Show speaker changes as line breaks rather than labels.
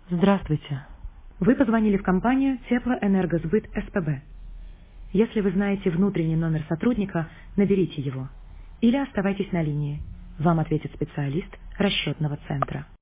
Здравствуйте. Вы позвонили в компанию Теплоэнергосбыт СПБ. Если вы знаете внутренний номер сотрудника, наберите его. Или оставайтесь на линии. Вам ответит специалист расчетного центра.